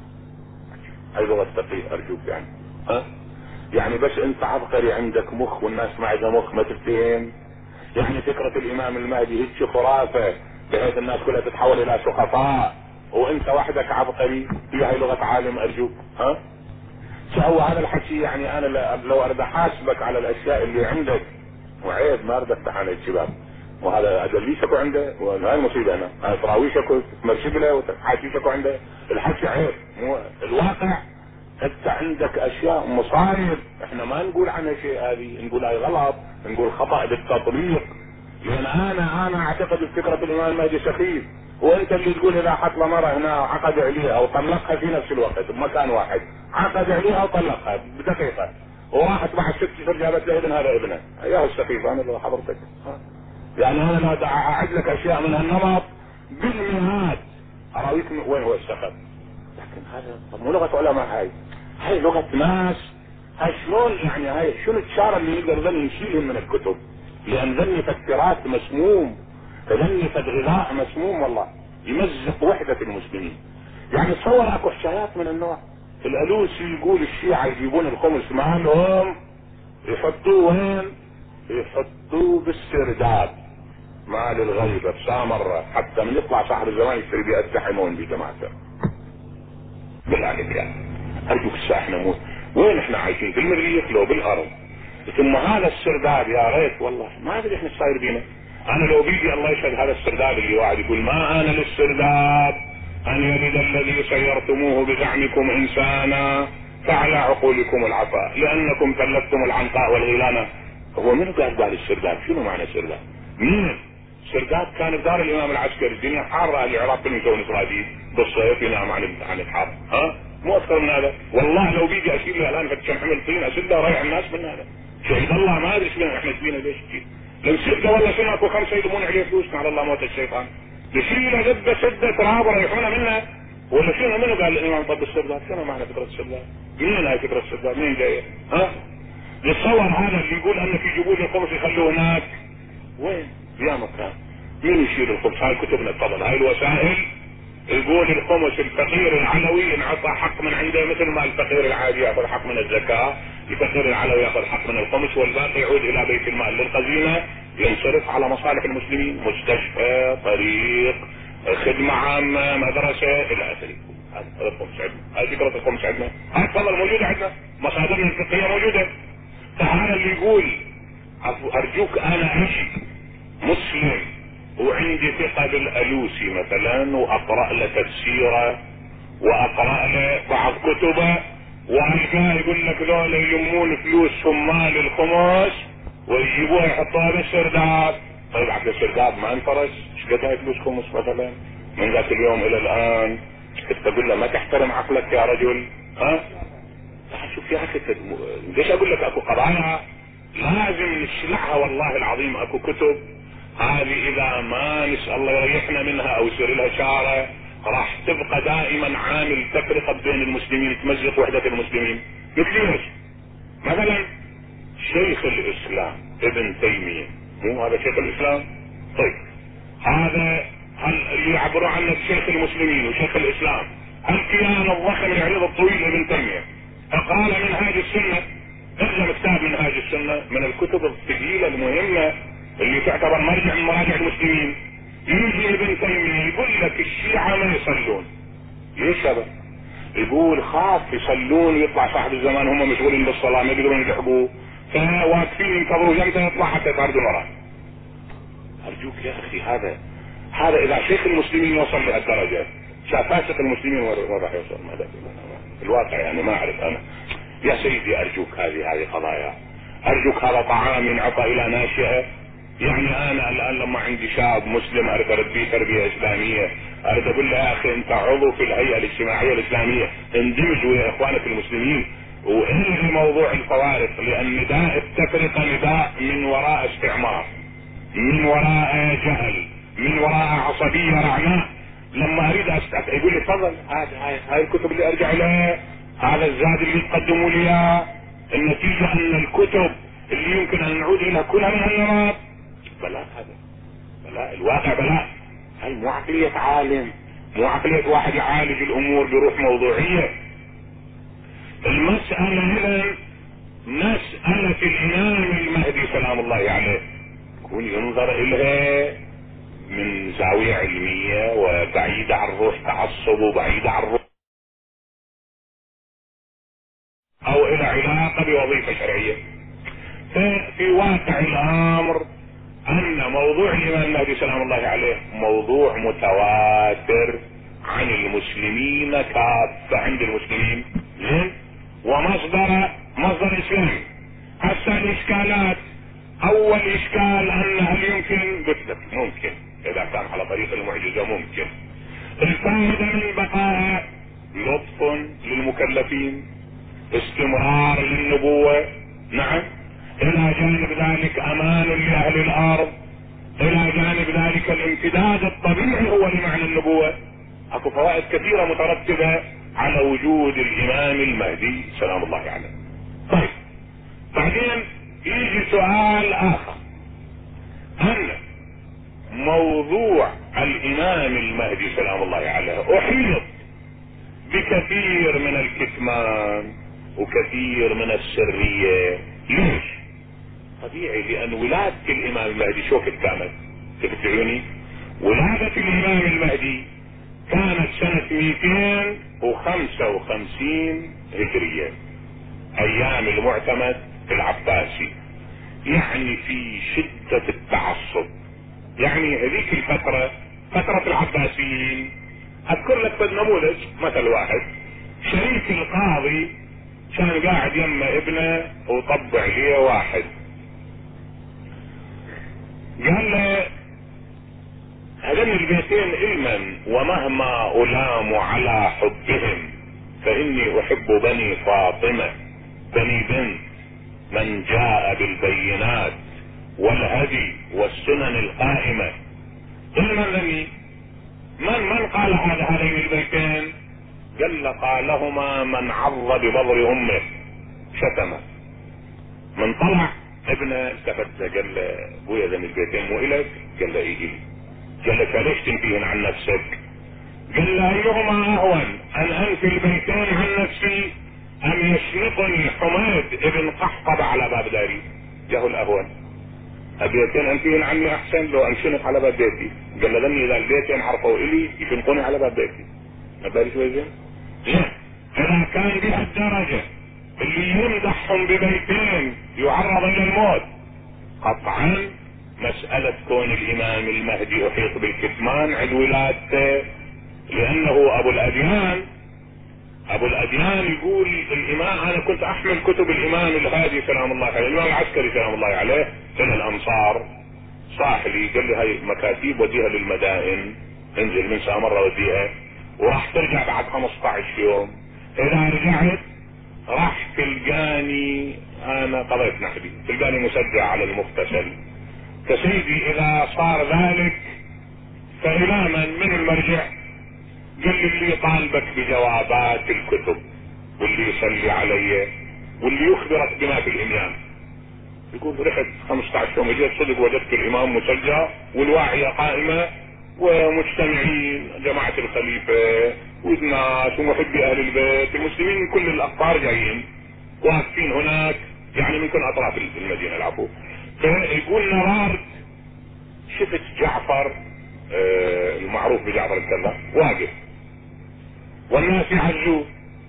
Speaker 1: هاي لغة فقيه ارجوك يعني. ها؟ يعني بس انت عبقري عندك مخ والناس ما عندها مخ، ما تفتهم؟ يعني فكرة الامام المهدي هيك خرافة بحيث الناس كلها تتحول الى سخفاء وانت وحدك عبقري؟ هي هاي لغة عالم ارجوك. ها؟ شو هو هذا الحكي؟ يعني انا لو اريد احاسبك على الاشياء اللي عندك، وعيب ما اريد افتح عن الشباب، وهذا ادليسك عنده، وهاي المصيبه انا هاي تراويشك تمرشب له وتحاكيشك عنده. الحكي عيب، مو الواقع. انت عندك اشياء مصايب احنا ما نقول عنها شيء، هذه نقول هاي غلط، نقول خطأ بالتطبيق. لان انا انا اعتقد بفكرة الامام المهدي سخيف، وانت اللي تقول اذا حط مرة هنا عقد عليها وطلقها في نفس الوقت بمكان واحد، عقد عليها وطلقها بدقيقة، وراحت بعد ست اشهر جابت له ابن، هذا ابنه. اياه السخيف انا اللي حضرتك. يعني انا لا اعد لك اشياء من هالنمط بالمئات، اراويك وين هو السخف. لكن هذا طب مو لغة علماء، هاي هاي لغة ناس. هاي شلون يعني؟ هاي شنو الشارع اللي يقدر ذني يشيلهم من الكتب؟ لان ذني تفكيرات مسموم، ذني غذاء مسموم والله يمزق وحدة المسلمين. يعني تصور اكو حكايات من النوع. الالوسي يقول الشيعة يجيبون الخمس مالهم يحطوه وين؟ يحطوه بالسرداب مال الغيبة بسامرة، حتى من يطلع صاحب الزمان يشتري بيه التحمون بجماعته. بالعلم يعني ارجوك الساحة نموت. وين احنا عايشين؟ في المريخ لو بالارض؟ ثم هذا السرداب يا ريت والله ما ادري احنا صاير بينا. انا لو بيجي الله يشهد هذا السرداب اللي واحد يقول ما انا للسرداب، ان يلد الذي سيرتموه بزعمكم انسانا فعلى عقولكم العفاء لانكم كلفتم العنقاء والغيلان. هو من قال قال السرداب؟ شنو معنى السرداب؟ مين؟ السرداب كان بدار الامام العسكري، الدنيا حاره، العراق كانوا يسوون اسرائيل بالصيف ينام عن عن الحر، ها؟ مو اكثر من هذا. والله لو بيجي اشيل له الان كم حمل طين اسده وريح الناس من هذا. شهد الله ما ادري ايش احنا سبينا ليش كذي. لو سده والله شنو اكو خمسه يلمون عليه فلوس على الله موت الشيطان. يشيل زبده سده تراب وريحونا منها. ولا شنو منو قال الامام طب السرداب؟ شنو معنى فكره السرداب؟ مين هاي فكره السرداب؟ مين جايه؟ ها؟ يتصور هذا اللي يقول ان في جبول الخمس يخلوه هناك؟ وين؟ يا مكان. مين يشيل الخمس؟ هاي كتبنا تفضل، هاي الوسائل يقول الخمس الفقير العلوي انعطى حق من عنده مثل ما الفقير العادي ياخذ حق من الزكاه، الفقير العلوي ياخذ حق من الخمس والباقي يعود الى بيت المال للخزينه ينصرف على مصالح المسلمين، مستشفى، طريق، خدمه عامه، مدرسه الى اخره. هذا الخمس عندنا، هاي فكره الخمس عندنا، هاي تفضل موجوده عندنا، مصادرنا الفقهيه موجوده. فهذا اللي يقول ارجوك انا امشي مسلم وعندي ثقة بالالوسي مثلا واقرأ له تفسيره واقرأ له بعض كتبه والقاه يقول لك ذولا يلمون فلوسهم مال الخمس ويجيبوها يحطوها بالسرداب. طيب عبد السرداب ما انفرج؟ ايش قد هاي فلوس خمس مثلا من ذاك اليوم الى الان؟ تقول له ما تحترم عقلك يا رجل؟ ها؟ شوف يا اخي ليش اقول لك اكو قضايا لازم نشلعها والله العظيم. اكو كتب هذه اذا ما نسأل الله يريحنا منها او يصير لها شارة راح تبقى دائما عامل تفرقة بين المسلمين، تمزق وحدة المسلمين. مثل ايش؟ مثلا شيخ الاسلام ابن تيمية، مو هذا شيخ الاسلام؟ طيب هذا هل يعبروا عنه بشيخ المسلمين وشيخ الاسلام؟ الكيان الضخم العريض الطويل ابن تيمية فقال منهاج السنة، ارجع كتاب منهاج السنة من الكتب الثقيلة المهمة اللي تعتبر مرجع من مراجع المسلمين. يجي ابن تيمية يقول لك الشيعة ما يصلون. ليش هذا؟ يقول خاف يصلون ويطلع صاحب الزمان هم مشغولين بالصلاة ما يقدرون يلحقوه فواقفين ينتظروا يمتى يطلع حتى يطاردون وراه. ارجوك يا اخي هذا هذا اذا شيخ المسلمين وصل لهالدرجة شاف فاسق المسلمين وين راح يوصل؟ ماذا الواقع يعني ما اعرف انا. يا سيدي ارجوك هذه هذه قضايا، ارجوك هذا طعام ينعطى الى ناشئه. يعني انا الان لما عندي شاب مسلم اريد اربيه تربيه اسلاميه اريد اقول له يا اخي انت عضو في الهيئه الاجتماعيه الاسلاميه اندمج ويا اخوانك المسلمين وانهي موضوع الفوارق، لان نداء التفرقه نداء من وراء استعمار، من وراء جهل، من وراء عصبيه رعناء. لما اريد أستعد يقول لي تفضل هاي هاي الكتب اللي ارجع لها، هذا الزاد اللي تقدموا لي اياه. النتيجه ان الكتب اللي يمكن ان نعود اليها كلها من هالنمط. بلاء هذا بلاء، الواقع بلاء. هاي مو عقلية عالم، مو عقلية واحد يعالج الامور بروح موضوعية. المسألة هنا مسألة الامام المهدي سلام الله عليه يكون ينظر اليها من زاوية علمية وبعيدة عن روح تعصب وبعيدة عن روح او الى علاقة بوظيفة شرعية. ففي واقع الامر ان موضوع الامام المهدي سلام الله عليه موضوع متواتر عن المسلمين كافة، عند المسلمين زين، ومصدر مصدر اسلامي. هسه الاشكالات، اول اشكال ان هل يمكن؟ قلت لك ممكن اذا كان على طريق المعجزة ممكن. الفائدة من بقائها لطف للمكلفين، استمرار للنبوة، نعم، الى جانب ذلك امان لاهل الارض، الى جانب ذلك الامتداد الطبيعي هو لمعنى النبوة. اكو فوائد كثيرة مترتبة على وجود الامام المهدي سلام الله عليه. طيب بعدين يجي سؤال اخر، ان موضوع الامام المهدي سلام الله عليه احيط بكثير من الكتمان وكثير من السرية. ليش؟ طبيعي لان ولادة الامام المهدي شو كانت؟ تفتعوني ولادة الامام المهدي كانت سنة مئتين وخمسة وخمسين هجرية ايام المعتمد العباسي، يعني في شدة التعصب. يعني هذيك الفترة فترة العباسيين اذكر لك بد نموذج. مثل واحد شريك القاضي كان قاعد يمه ابنه وطبع ليه واحد، قال له هذين البيتين علما ومهما ألام على حبهم فإني أحب بني فاطمة بني بنت من جاء بالبينات والهدي والسنن القائمة. علما لني من من قال هذا هذين البيتين؟ قال قالهما من عض ببضر أمه شتمه. من طلع ابنه التفت قال له ابويا ذن البيتين مو إلك؟ قال له إيه. قال له فليش تنفيهن عن نفسك؟ قال له ايهما اهون ان انفي البيتين عن نفسي ام يشنقني حميد ابن قحطب على باب داري؟ جاه الاهون. البيتين انفيهن عني احسن لو انشنق على باب بيتي. قال له ذني اذا البيتين عرفوا الي يشنقوني على باب بيتي. ما بالي شوي زين؟ لا اذا كان بهالدرجه اللي يمدحهم ببيتين يعرض الى الموت قطعا مسألة كون الامام المهدي احيط بالكتمان عند ولادته، لانه ابو الاديان ابو الاديان يقول الامام انا كنت احمل كتب الامام الهادي سلام الله عليه، الامام العسكري سلام الله عليه الى الامصار، صاح لي قال لي هاي مكاتيب وديها للمدائن، انزل من ساعة مرة وديها وراح ترجع بعد خمسة عشر يوم. اذا رجعت راح تلقاني انا قضيت نحبي، تلقاني مسجع على المغتسل. فسيدي اذا صار ذلك فالى من من المرجع؟ قال لي اللي يطالبك بجوابات الكتب واللي يصلي علي واللي يخبرك بما في الامام. يقول رحت خمسة عشر يوم جيت صدق وجدت الامام مسجع والواعية قائمة ومجتمعين جماعة الخليفة والناس ومحبي اهل البيت المسلمين من كل الاقطار جايين واقفين هناك، يعني من كل اطراف المدينة العفو. فيقول نرارت شفت جعفر آه المعروف بجعفر الكذاب واقف والناس يعجوه.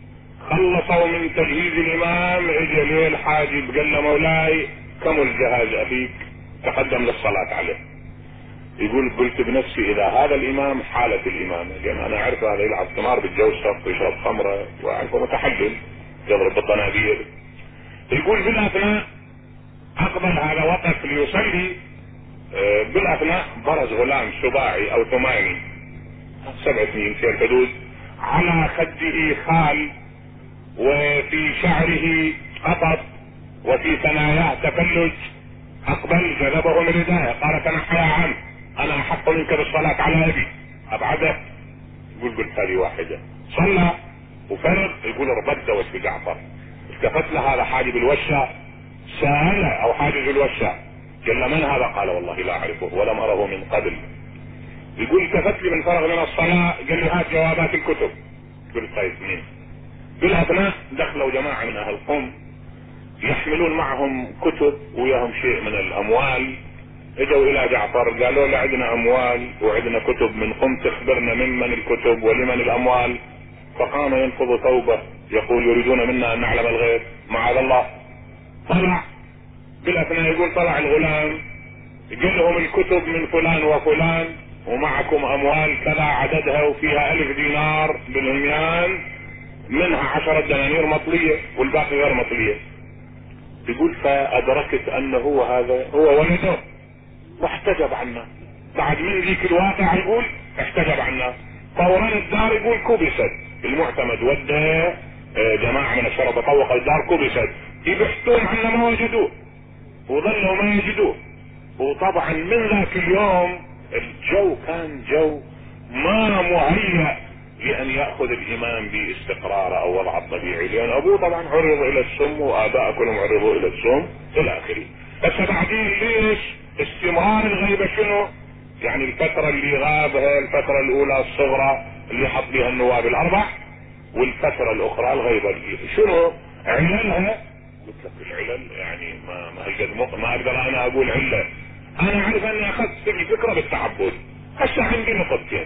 Speaker 1: خلصوا من تجهيز الامام اجى ليه الحاجب قال له مولاي كمل جهاز ابيك تقدم للصلاة عليه. يقول قلت بنفسي اذا هذا الامام حالة الامام، لان انا اعرف هذا يلعب قمار بالجو الشرق ويشرب خمرة واعرفه متحلل يضرب بالطنابير. يقول بالاثناء اقبل هذا وقف ليصلي، بالاثناء برز غلام سباعي او ثماني سبع سنين في الحدود على خده خال وفي شعره قطط وفي ثناياه تفلج. اقبل جذبه من رداءه قال تنحى يا عم انا احق منك بالصلاة على ابي. ابعده يقول قلت هذه واحدة. صلى وفرغ يقول ربدت وجه جعفر. التفت له هذا حاجب الوشة سأله او حاجز الوشة قال له من هذا؟ قال والله لا اعرفه ولم اره من قبل. يقول التفت لي من فرغ من الصلاة قال لي هات جوابات الكتب. قلت طيب مين؟ بالاثناء دخلوا جماعة من اهل قم يحملون معهم كتب وياهم شيء من الاموال. اجوا الى جعفر قالوا له عندنا اموال وعندنا كتب من قم تخبرنا ممن الكتب ولمن الاموال. فقام ينفض ثوبه يقول يريدون منا ان نعلم الغيب معاذ الله. طلع بالاثناء يقول طلع الغلام قال لهم الكتب من فلان وفلان ومعكم اموال كذا عددها وفيها الف دينار بالهميان منها عشرة دنانير مطلية والباقي غير مطلية. يقول فادركت انه هو هذا هو ولده واحتجب عنا. بعد من ذيك الواقع يقول احتجب عنا. فوران الدار يقول كبست المعتمد ودى جماعة من الشرطة طوق الدار كبست يبحثون عنا ما وجدوه وظلوا ما يجدوه. وطبعا من ذاك اليوم الجو كان جو ما مهيأ لان يأخذ الامام باستقراره او وضعه الطبيعي، لان ابوه طبعا عرض الى السم واباء كلهم عرضوا الى السم الى اخره. بس بعدين ليش استمرار الغيبة؟ شنو يعني الفترة اللي غابها الفترة الاولى الصغرى اللي حط بها النواب الاربع والفترة الاخرى الغيبة اللي شنو عللها؟ قلت لك العلل يعني ما ما هالقد ما اقدر انا اقول عله. انا اعرف اني اخذت الفكرة بالتعبد. هسه عندي نقطتين.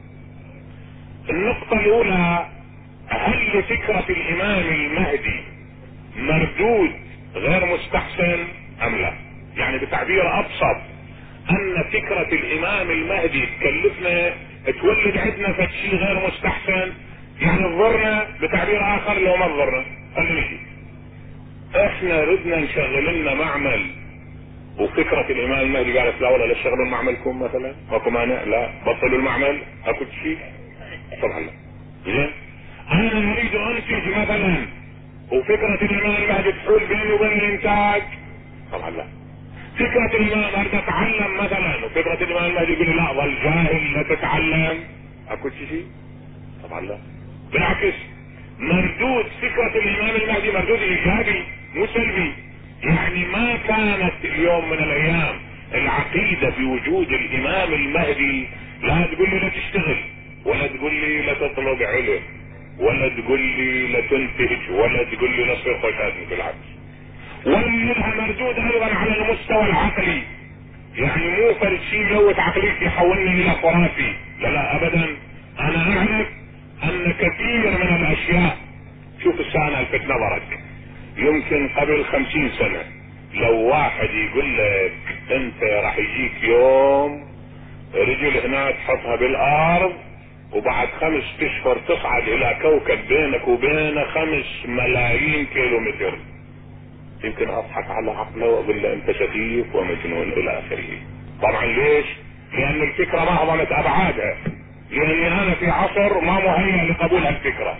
Speaker 1: النقطة الاولى هل فكرة الامام المهدي مردود غير مستحسن ام لا؟ يعني بتعبير ابسط ان فكرة الامام المهدي تكلفنا تولد عندنا فد شيء غير مستحسن، يعني تضرنا بتعبير اخر لو ما تضرنا. خلينا نجي احنا ردنا نشغل لنا معمل، وفكرة الامام المهدي قالت لا ولا لا تشغلوا معملكم مثلا، ماكو مانع، لا بطلوا المعمل، اكو شيء طبعا لا. زين انا اريد انتج مثلا، وفكرة الامام المهدي تحول بيني وبين الانتاج، طبعا لا. فكرة الامام اريد اتعلم مثلا، وفكرة الامام المهدي يقول لي لا ظل جاهل لا تتعلم، اكو شيء، طبعا لا. بالعكس مردود فكرة الامام المهدي مردود ايجابي مو سلبي. يعني ما كانت اليوم من الايام العقيدة بوجود الامام المهدي لا تقول لي لا تشتغل، ولا تقول لي لا تطلب علم، ولا تقول لي لا تنتج، ولا تقول لي لا تصير خشاشة، بالعكس. ولها مردود ايضا على المستوى العقلي، يعني مو فرد شيء جوة عقليتي يحولني الى خرافي، لا لا ابدا. انا اعرف ان كثير من الاشياء، شوف السنة الفت نظرك، يمكن قبل خمسين سنة لو واحد يقول لك انت راح يجيك يوم رجل هنا تحطها بالارض وبعد خمس اشهر تصعد الى كوكب بينك وبينه خمس ملايين كيلو متر، يمكن اضحك على عقله واقول له انت سفيف ومجنون الى اخره. طبعا ليش؟ لان الفكرة ما هضمت ابعادها، لاني انا في عصر ما مهيأ لقبول هالفكرة.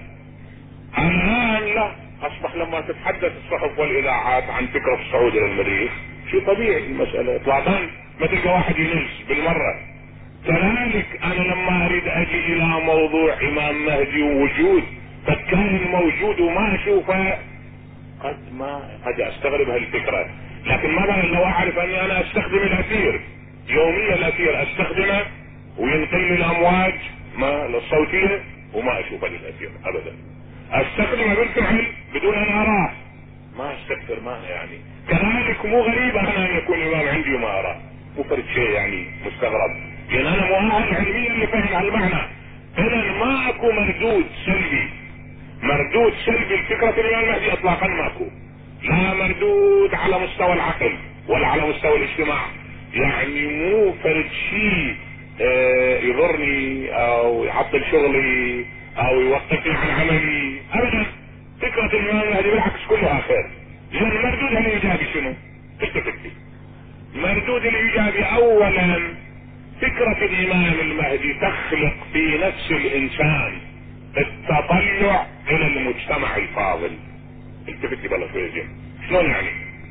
Speaker 1: الان لا، اصبح لما تتحدث الصحف والاذاعات عن فكرة الصعود الى المريخ شيء طبيعي المسألة اطلاقا، ما تلقى واحد ينس بالمرة. كذلك انا لما اريد اجي الى موضوع امام مهدي ووجود فكان موجود وما اشوفه، قد ما قد استغرب هالفكرة. لكن مثلا لو اعرف اني انا استخدم الاثير يوميا، الاثير استخدمه وينقل لي الامواج ما الصوتية وما اشوفه للاثير ابدا، استخدمه بالفعل بدون ان اراه، ما استكثر ما يعني. كذلك مو غريب انا ان يكون امام عندي وما اراه، مو فرد شيء يعني مستغرب، لان انا مؤهل علميا لفهم هالمعنى. اذا ما اكو مردود سلبي، مردود سلبي لفكرة الامام المهدي اطلاقا ماكو، لا مردود على مستوى العقل ولا على مستوى الاجتماع. يعني مو فرد شيء اه يضرني او يعطل شغلي او يوقفني عن عملي ابدا. فكرة الامام المهدي بالعكس كلها خير. لان مردودها الايجابي شنو؟ التفتي. مردود الايجابي اولا فكرة الامام المهدي تخلق في نفس الانسان التطلع الى المجتمع الفاضل. التفتي بلا شوية زين. شلون يعني؟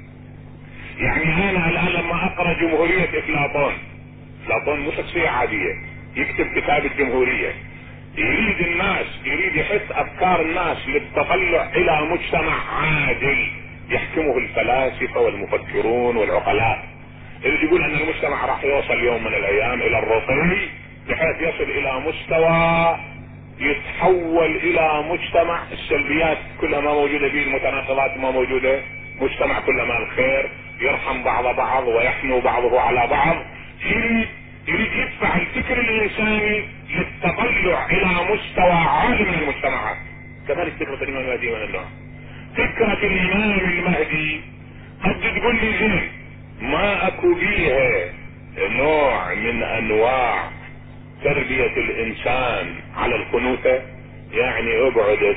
Speaker 1: يعني انا الان لما اقرا جمهورية افلاطون، افلاطون مو شخصية عادية، يكتب كتاب الجمهورية، يريد الناس يريد يحث افكار الناس للتطلع الى مجتمع عادل يحكمه الفلاسفة والمفكرون والعقلاء، اللي يقول ان المجتمع راح يوصل يوم من الايام الى الرقي بحيث يصل الى مستوى يتحول الى مجتمع السلبيات كلها ما موجودة فيه، المتناقضات ما موجودة، مجتمع كلما الخير يرحم بعض بعض ويحنو بعضه على بعض. يريد يريد يدفع الفكر الانساني للتطلع الى مستوى عالي من المجتمعات. كذلك فكرة الامام المهدي من النوع. فكرة الامام المهدي قد تقول لي زين ما اكو بيها نوع من انواع تربية الانسان على الخنوثة، يعني اقعد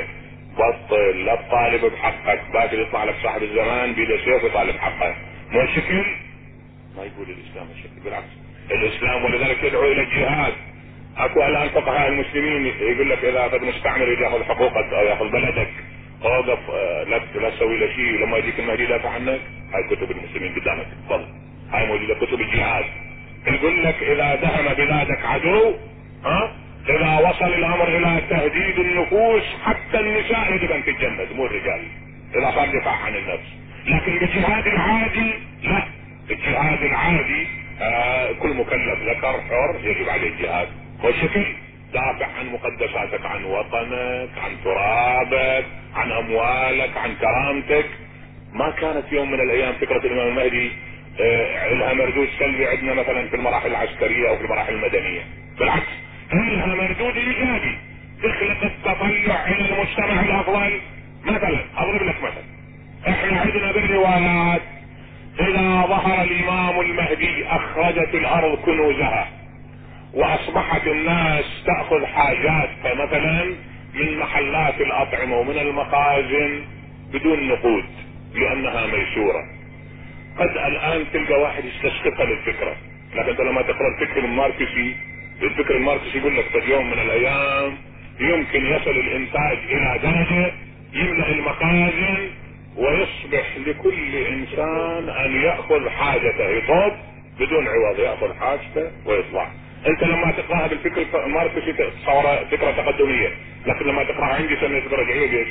Speaker 1: بطل لا تطالب بحقك، باكر يطلع لك صاحب الزمان بيده سيف يطالب حقه، مو الشكل ما يقول الاسلام الشكل، بالعكس الاسلام ولذلك يدعو الى الجهاد. اكو الان فقهاء المسلمين يقول لك اذا اخذ مستعمر ياخذ حقوقك او ياخذ بلدك اوقف لا لا تسوي له شيء لما يجيك المهدي يدافع عنك. هاي كتب المسلمين قدامك تفضل، هاي موجوده كتب الجهاد. يقول لك اذا دهم بلادك عدو، ها اذا وصل الامر الى تهديد النفوس حتى النساء يجب ان تتجند مو الرجال اذا صار دفاع عن النفس. لكن بالجهاد العادي لا، الجهاد العادي آه كل مكلف ذكر حر يجب عليه الجهاد. والشكل دافع عن مقدساتك، عن وطنك، عن ترابك، عن اموالك، عن كرامتك. ما كانت يوم من الايام فكرة الامام المهدي آه لها مردود سلبي عندنا مثلا في المراحل العسكرية او في المراحل المدنية، بالعكس لها مردود ايجابي تخلق التطلع الى المجتمع الافضل. مثلا اضرب لك مثلا، احنا عندنا بالروايات اذا ظهر الامام المهدي اخرجت الارض كنوزها واصبحت الناس تأخذ حاجاتها مثلا من محلات الاطعمة ومن المخازن بدون نقود لانها ميسورة. قد الان تلقى واحد يستشققها للفكرة، لكن انت لما تقرأ الفكر الماركسي، الفكر الماركسي يقول لك في يوم من الايام يمكن يصل الانتاج الى درجة يملأ المخازن ويصبح لكل انسان ان يأخذ حاجته، يطوب بدون عوض يأخذ حاجته ويطلع. انت لما تقرأها بالفكر الماركسي تصورها فكرة تقدمية، لكن لما تقرأها عندي سنة ترجعيه ليش؟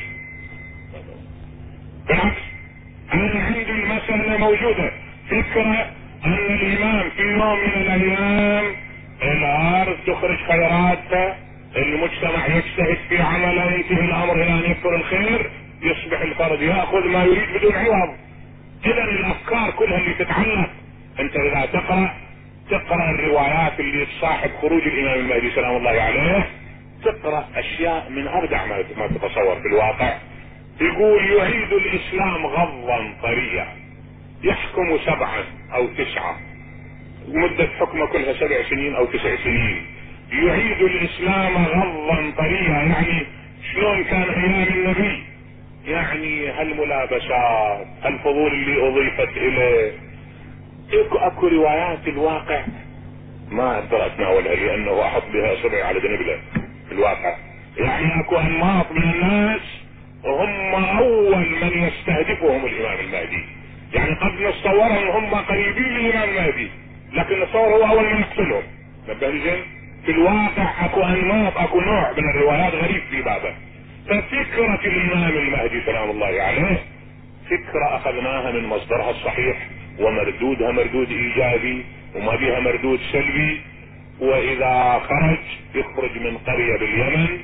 Speaker 1: بالعكس، انا عندي المسألة موجودة، فكرة ان الامام في يوم من الايام الارض تخرج خيراتها، المجتمع يجتهد في عمله، ينتهي الامر الى ان يكثر الخير، يصبح الفرد ياخذ ما يريد بدون عوض. اذا الافكار كلها اللي تتعلق، انت اذا تقرأ تقرأ الروايات اللي تصاحب خروج الامام المهدي سلام الله عليه، تقرأ اشياء من ابدع ما تتصور في الواقع. يقول يعيد الاسلام غضا طريا، يحكم سبعا او تسعة، مدة حكمه كلها سبع سنين او تسع سنين، يعيد الاسلام غضا طريا، يعني شلون كان ايام النبي، يعني هالملابسات، هالفضول اللي اضيفت اليه، اكو اكو روايات الواقع ما اقدر اتناولها لانه احط بها اصبعي على ذنبله في الواقع. يعني اكو انماط من الناس هم اول من يستهدفهم الامام المهدي، يعني قد نتصورهم هم قريبين للامام المهدي لكن نتصور هو اول من يقتلهم. نبه لي في الواقع اكو انماط، اكو نوع من الروايات غريب في بابه. ففكرة الامام المهدي سلام الله عليه فكرة اخذناها من مصدرها الصحيح، ومردودها مردود ايجابي وما بها مردود سلبي. واذا خرج يخرج من قرية باليمن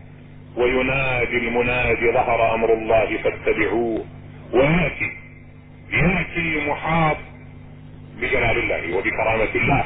Speaker 1: وينادي المنادي ظهر امر الله فاتبعوه، وياتي ياتي محاط بجلال الله وبكرامة الله،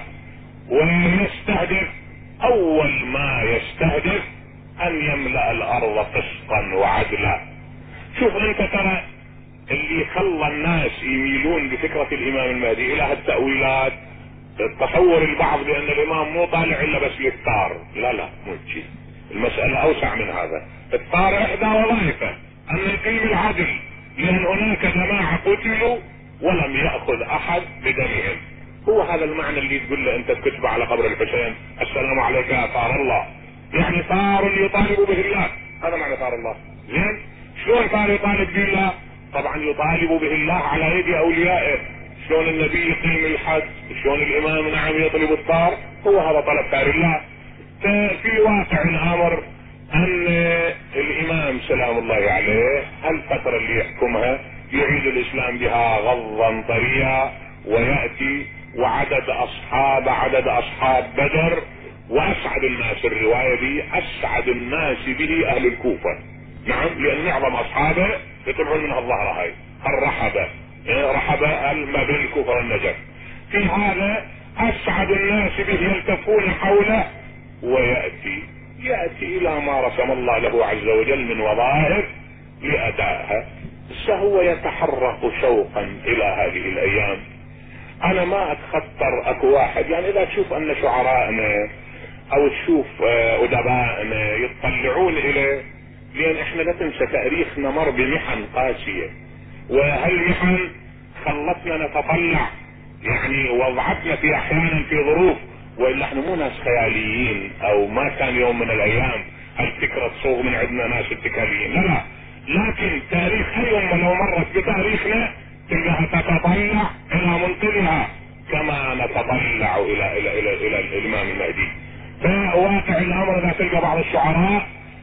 Speaker 1: ويستهدف اول ما يستهدف ان يملأ الارض قسطا وعدلا. شوف انت ترى اللي خلى الناس يميلون بفكرة الامام المهدي الى هالتأويلات، تصور البعض بان الامام مو طالع الا بس يختار، لا لا مو شيء، المسألة اوسع من هذا. الطار احدى وظائفه ان يقيم العدل، لان هناك جماعة قتلوا ولم يأخذ احد بدمهم. هو هذا المعنى اللي تقول له انت تكتب على قبر الحسين السلام عليك يا طار الله، يعني طار يطالب به الله، هذا معنى طار الله. زين شلون طار يطالب به الله؟ طبعا يطالب به الله على يد اوليائه. شلون النبي يقيم الحد، شلون الامام نعم يطلب الطار، هو هذا طلب طار الله. ففي واقع الامر ان الامام سلام الله عليه الفترة اللي يحكمها يعيد الاسلام بها غضا طريا، ويأتي وعدد اصحاب عدد اصحاب بدر، واسعد الناس الرواية دي اسعد الناس به اهل الكوفة، نعم لان معظم اصحابه يطلعون من الظهر هاي الرحبة، رحبة ما بين الكوفة والنجف. في هذا اسعد الناس به يلتفون حوله، ويأتي يأتي الى ما رسم الله له عز وجل من وظائف لأدائها. فهو يتحرك شوقا الى هذه الايام. انا ما اتخطر اكو واحد، يعني اذا تشوف ان شعرائنا او تشوف ادبائنا يتطلعون اليه، لان احنا لا تنسى تاريخنا مر بمحن قاسية، وهالمحن خلتنا نتطلع، يعني وضعتنا في احيانا في ظروف، والا احنا مو ناس خياليين او ما كان يوم من الايام هالفكرة تصوغ من عندنا ناس اتكاليين، لا لا، لكن تاريخ اي امة لو مرت بتاريخنا تلقاها تتطلع الى منقذها كما نتطلع الى الى الى, إلى, إلى الامام المهدي. فواقع الامر اذا تلقى بعض الشعراء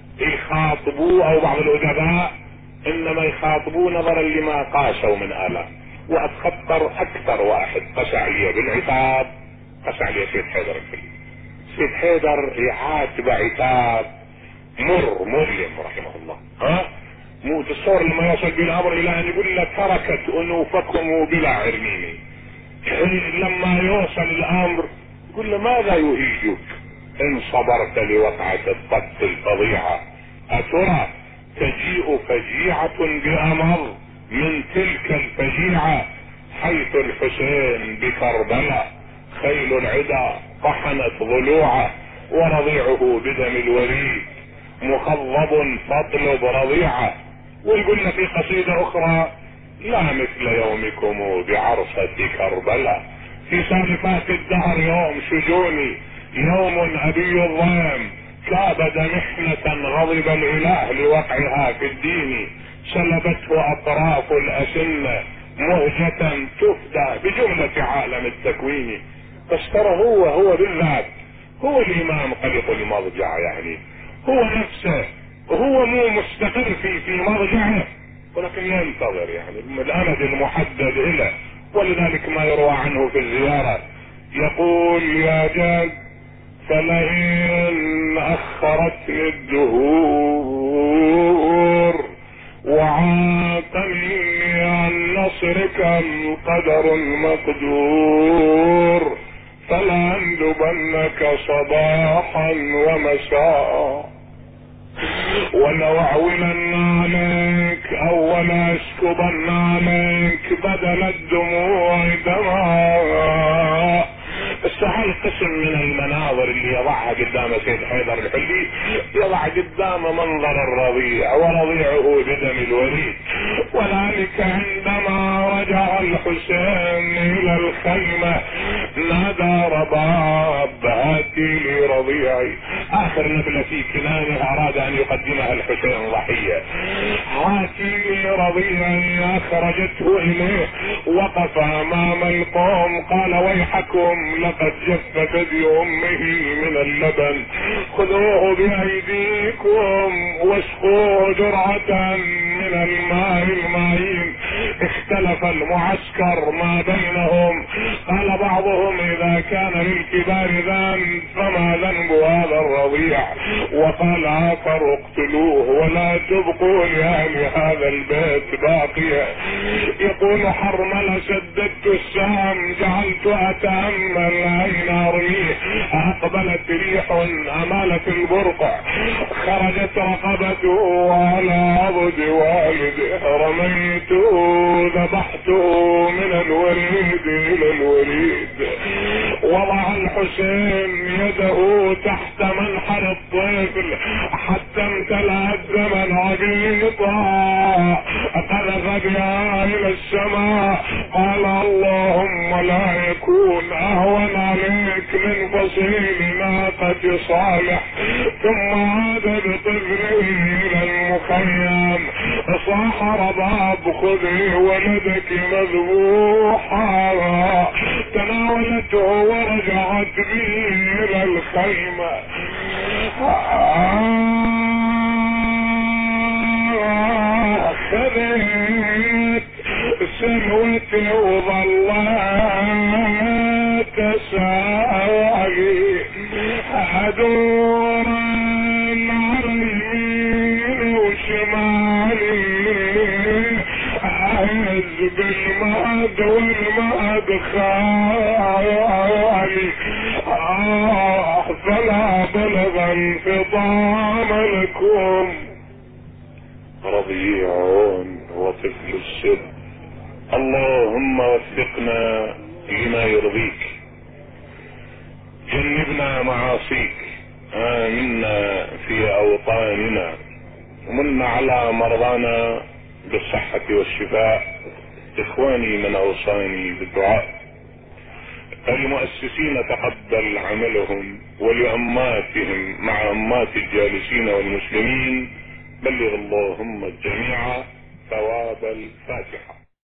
Speaker 1: يخاطبوا او بعض الادباء انما يخاطبوا نظرا لما قاسوا من آلام. واتخطر اكثر واحد قسى عليه بالعتاب قسى عليه سيد حيدر الفلي. سيد حيدر يعاتب عتاب مر مؤلم رحمه الله. ها مو تصور لما يصل بالامر الى ان يقول لك تركت انوفكم بلا عرميني، لما يوصل الامر يقول له ماذا يهيجك ان صبرت لوقعة الضبط الفظيعة، اترى تجيء فجيعة بامر من تلك الفجيعة، حيث الحسين بكربلاء خيل العدا طحنت ضلوعه، ورضيعه بدم الوريد مخضب فاطلب رضيعه. ويقولنا في قصيدة اخرى: لا مثل يومكم بعرصة كربلاء، في سالفات الدهر يوم شجوني، يوم ابي الظام كابد محنة غضب الاله لوقعها في الدين، سلبته اطراف الاسنة مهجة تفدى بجملة عالم التكوين. بس ترى هو هو بالذات هو الامام قلق المضجع، يعني هو نفسه هو مو مستقر في في مرجعه، ولكن ينتظر يعني الامد المحدد له. ولذلك ما يروى عنه في الزيارة يقول: يا جد فلئن اخرتني الدهور وعاقني عن نصرك القدر المقدور، فلأندبنك صباحا ومساء، ولأعولن عليك أو لأسكبن عليك بدل الدموع دماء. السهل قسم من المناظر اللي يضعها قدام سيد حيدر الحلي، يضع قدام منظر الرضيع ورضيعه بدم الوريد. وذلك عندما رجع الحسين الى الخيمة نادى رباب: هاتي لي رضيعي. اخر نبلة في كنانه اراد ان يقدمها الحسين ضحية. هاتي لي رضيعي، اخرجته اليه، وقف امام القوم قال: ويحكم لقد جف ثدي امه من اللبن، خذوه بايديكم واسقوه جرعة من الماء المعين. اختلف المعسكر ما بينهم، قال بعضهم: اذا كان للكبار ذنب فما ذنب هذا الرضيع؟ وقال اخر: اقتلوه ولا تبقوا لاهل هذا البيت باقيا. يقول حرملة: سددت السهم جعلت اتامل اين ارميه، اقبلت ريح امالت البرقع، خرجت رقبته على عضد والده، رميته ذبحته من الوريد الى الوريد. وضع الحسين يده تحت منحر الطفل حتى امتلأ الدم عبيطا، قذف بها الى السماء، قال: اللهم لا يكون اهون عليك من فصيل ناقة صالح. ثم عاد بطفله الى المخيم، صاح رباب: خذي ولدك مذبوحا. تناولته ورجعت به الى الخيمة. خذت سلوتي وظلت تسعى ادور على يمين وشمالي، اهز بالمهد والمهد خالي، آه فلا بلغ انفطام لكم رضيع وطفل السن. اللهم وفقنا لما يرضيك، جنبنا معاصيك، آمنا في اوطاننا، ومن على مرضانا بالصحة والشفاء. اخواني من اوصاني بالدعاء، المؤسسين تقبل عملهم، ولأماتهم مع أمات الجالسين والمسلمين بلغ اللهم الجميع ثواب الفاتحة.